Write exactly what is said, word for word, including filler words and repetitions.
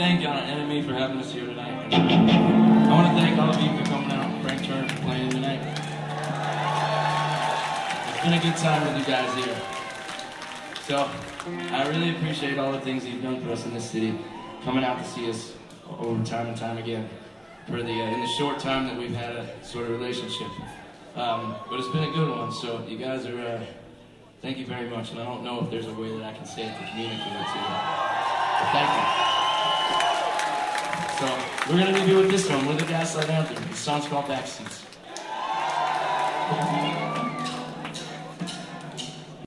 thank uh, Enemy for having us here tonight. And I want to thank all of you for coming out, Frank Turner for playing tonight. It's been a good time with you guys here. So, I really appreciate all the things that you've done for us in this city, coming out to see us over time and time again, for the uh, in the short time that we've had a sort of relationship. Um, but it's been a good one, so you guys are, uh, thank you very much, and I don't know if there's a way that I can say it to communicate it to you, but thank you. So, we're going to leave you with this one. We're the Gaslight Anthem. The song's called Backseats.